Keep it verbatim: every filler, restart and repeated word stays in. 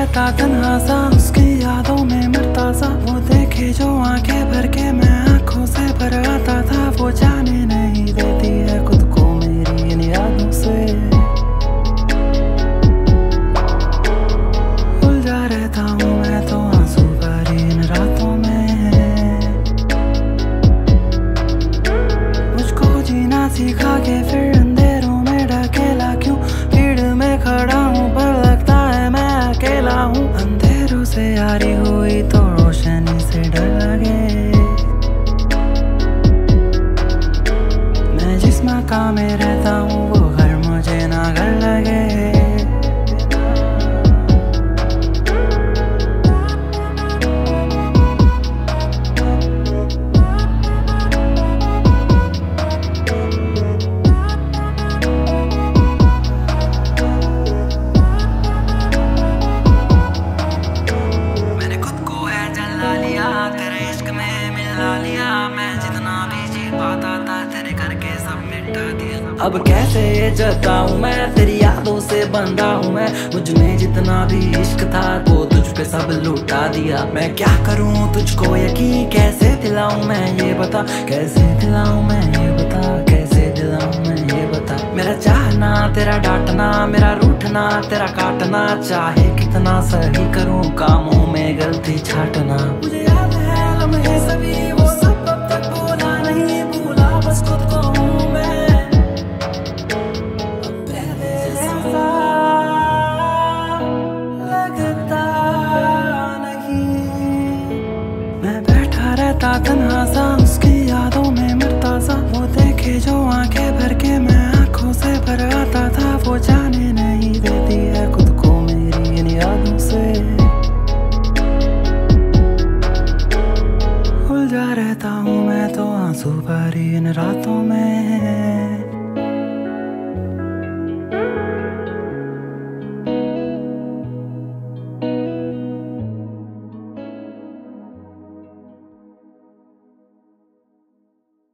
रहता तन्हा सा, उसकी यादों में मरता सा। वो देखे जो आंखें भर के मैं आंखों से भर आता था। वो जाने नहीं देती है खुद को मेरी इन यादों से। उलझा रहता हूँ मैं तो आंसू भरी इन रातों में। मुझको जीना सिखा के फिर अंधेरों में ढकेला क्यों। भीड़ में खड़ा हूँ पर लगता है मैं अकेला हूँ। अंधेरों से यारी हुई तो रोशनी से डर लगे। मैं जिस मकान में रहता हूँ वो घर मुझे ना घर लगे। अब कैसे ये जताऊं मैं, तेरी यादों से बंधा हूँ मैं। मुझ में जितना भी इश्क था वो तुझ पे सब लुटा दिया। मैं क्या करूँ तुझको यकीन कैसे दिलाऊं मैं ये बता। कैसे दिलाऊं मैं ये बता, कैसे दिलाऊं मैं ये बता। मेरा चाहना तेरा डांटना, मेरा रूठना तेरा काटना। चाहे कितना सही करूँ कामों में गलती छाटना। मुझे याद है लम्हे सभी वो सब अब तक भूला नहीं। भूला बस खुद को हूँ मैं। रहता तन्हा सा, उसकी यादों में मरता सा। वो देखे जो आंखें भर के मैं आंखों से भर आता था। वो जाने नहीं देती है खुद को मेरी इन यादों से। उलझा रहता हूँ मैं तो आंसू भरी इन रातों में।